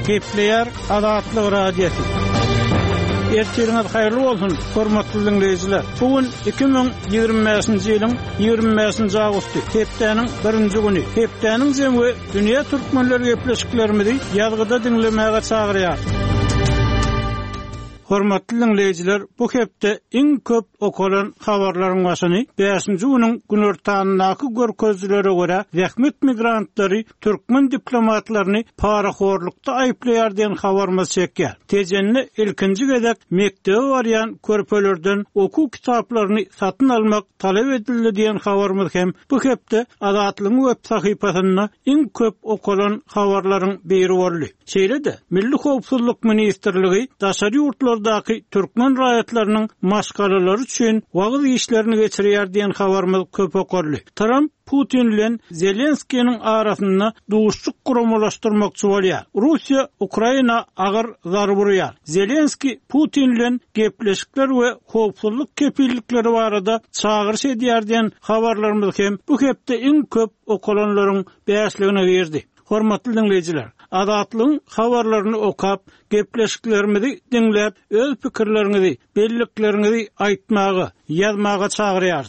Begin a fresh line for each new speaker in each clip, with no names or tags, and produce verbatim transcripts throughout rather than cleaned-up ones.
Gepleyer Adatlyk radiosu. Ertirňiz haýyrly bolsun, hormatly dinleýijiler. Bugün iki bin ýygrimi beşinji ýylyň ýygrimi beşinji agusty, hepdeniň birinji güni. Hepdeniň jemgy dünýä türkmenleri gepleşiklerimizi ýazgyda dinlemäge çagyrýar. Hormatly dinleýijiler, bu hepde iň köp okalan habarlaryň başyny beşinji güniň günortanyňky görkezlere görä Zähmet migrantlary türkmen diplomatlaryny paraxorlukda aýplaýar diýen habarmy çekýär. Tejenni ilkinji gezek mektebe barýan körpelerden oku kitaplaryny satyn almak talep edildi diýen habarmy hem bu hepde Adatlyň web sahypasynda iň köp okalan habarlaryň biri boldy. Şeýle-de Milli Howpsuzlyk Ministrligi daşary ýurtlardaky türkmen raýatlarynyň maşgalary üçin wagt işlerini geçirýär diýen habarmy köp okurly. Trump Putin bilen Zelenskiýiň arasynda duşçuk guramalaşdyrmakçy bolýar. Russiýa Ukraina agyr zarby berýär. Zelenski Putin bilen gepleşikler we howpsuzlyk kepillikleri barada çagyryş edýär diýen habarlarymyz hem bu hepde iň köp okulanlaryň beýasligine berdi. Hormatly dinleýijiler, Adatlyň habarlaryny okap, gepleşiklerimizi dinläp, öz pikirlerinizi, belliklerinizi aýtmagy, ýazmaga çagyrýar.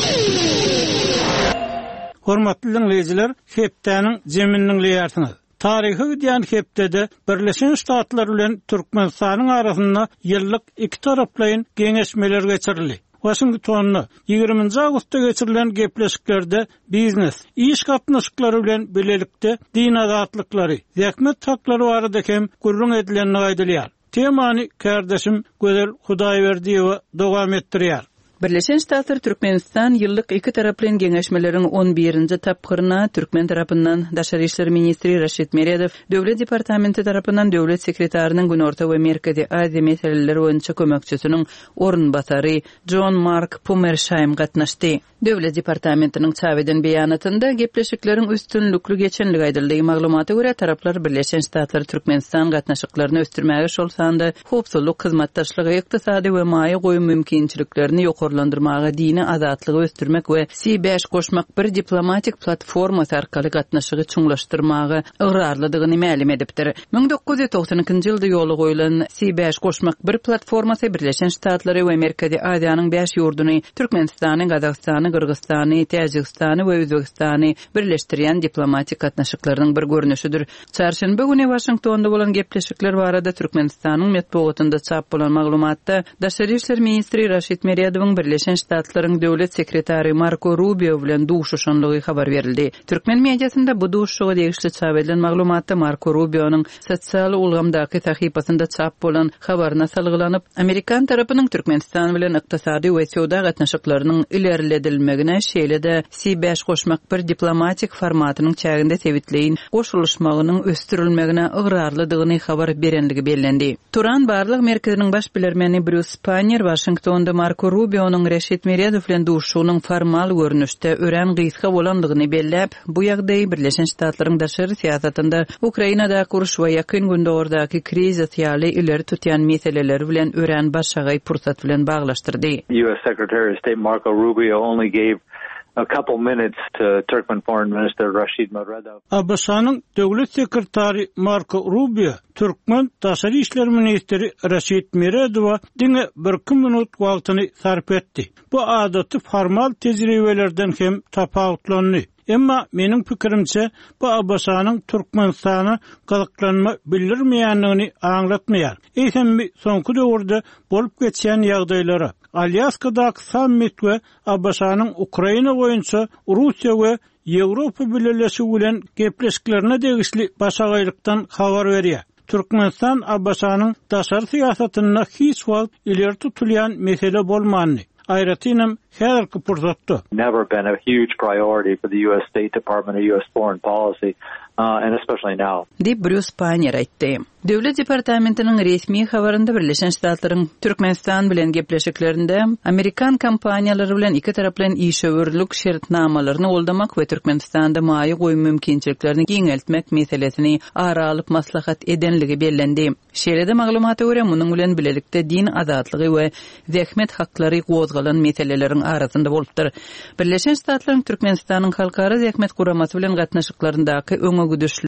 Hormatly dinleýijiler, hepdeniň jeminiň leýärsiňiz. Tarihi diýen hepdede Birleşen Ştatlar bilen Türkmenistanyň arasynda ýyllyk iki taraplaýyn geňeşmeler geçirildi. Washington'da ýygrimi agustda geçirilen gepleşiklerde biznes, iş gatnaşyklary bilen bilelikde din azatlykları, zähmet haklary barada hem gurrun edilenini aýdylýar. Temany kardeşim Gözel Hudaýberdiýew dowam etdirýär.
Birleşen Ştatlar Türkmenistan ýyllyk iki taraplaýyn geňeşmeleriň on birinji tapgyryna Türkmen tarapyndan Daşary işleri ministri Raşit Meredow, Döwlet departamenti tarapyndan döwlet sekretarinyň Günorta we Merkezi Aziýa meseleleri boýunça kömekçisiniň orunbasary John Mark Pumersheim gatnaşdy. Döwlet departamentiniň çaweden beýanatynda gepleşikleriň üstünlükli geçenligi aýdyldy. Maglumata görä taraplar Birleşen Ştatlar Türkmenistan gatnaşyklaryny östürmäge şol sanda howpsuzlyk hyzmatdaşlygy, ykdysady we maýa goýum mümkinçiliklerini ýokarlandyrmaga, dini azatlygy östürmek we C beş goşmak bir diplomatik platforma arkaly gatnaşygy çuňlaşdyrmaga ıgrarlydygyny ma'lum edipdir. bin dokuz yüz toksan ikinji ýylda ýoly goýulan C beş goşmak bir platformasy Birleşen Ştatlary we Merkezi Aziýanyň beş ýurduny Türkmenistany, Gazagstany, Gürgistany, Täjikistany we Özbekistany birleşdirýän diplomatik gatnaşyklarynyň bir görnüşidir. Çarşamba güni Washingtonda bolan gepleşikler barada Türkmenistanyň metbuatynda çap bolan maglumatda Daşary işleri ministri Raşit Meredow Birleşen Ştatlaryň döwlet sekretary Marco Rubio bilen duşuşanlygy habar berildi. Türkmen mediasynda bu duşuşa degişli çap edilen maglumatda Marco Rubio'nyň sosial ulgamdaky sahypasynda çap bolan habaryna salgylanyp, Amerikan tarapynyň Türkmenistan bilen ykdysady we söwda gatnaşyklarynyň ilerledilmegine şeýle-de C beş goşmak bir diplomatik formatynyň çäginde tebitleýin goşuluşmagynyň östürilmegine ıgrarlydygyny habar berenligi bellendi. Turan barlyk merkeziniň baş bilermeni Bruce Spanier Washingtonda Marco Rubio'nyň Raşit Meredow bilen duşuşynyň formal görnüşde ören gysga bolandygyny belläp, bu ýagdaý Birleşen Ştatlaryň daşary siýasatynda Ukrainada kuruş we ýakyn günde ordaky krizis ýaly ileri tutýan meseleleri bilen ören başagay pursat bilen baglaşdyrdy.
U S Secretary of State Marco Rubio only gave a couple minutes to Turkmen Foreign Minister Rashid Meredow.
Abaşanyň döwlet sekretary Marco Rubio, Türkmen Daşary işleri ministri Rashid Meredow'a diňe bir iki minut wagtyny sarp etdi. Bu adaty formal tejribelerden hem tapawutlandy. Emma meniň pikirimçe bu Abaşanyň Türkmenistana galaklanma bildirmeýänligini aňlatmaýar. Eýsem soňky döwürde bolup geçýän ýagdaýlara Alyaskadaky sammit we Abaşanyň Ukraina boýunça Russiýa we Ýewropa birleşigi bilen gepleşiklerine degişli başagaýlykdan habar berýär. Türkmenistan Abaşanyň daşary siýasatyna hiç wagt ileri tutulýan mesele bolmany. Aýratynam häzirki pursatda.
Never been a huge priority for the U S State Department or U S foreign policy, uh, and especially now.
Dip Bruce Spanier aýtdy. Döwlet departamentiniň resmi habarynda Birleşen Ştatlaryň Türkmenistan bilen gepleşiklerinde Amerikan kompaniýalary bilen iki taraplaýyn işöwürlük şertnamalaryny oldamak we Türkmenistanda maýy goýum mümkinçiliklerini giňeltmek meselesini ara alyp maslahat edenligi bellendi. Şeýle-de maglumata görä munyň bilen bilelikde din azatlygy we zähmet haklary gozgalan meseleleriň arasynda bolupdyr. Birleşen Ştatlaryň Türkmenistanyň halkara zähmet guramasy bilen gatnaşyklaryndaky öňe güdüşli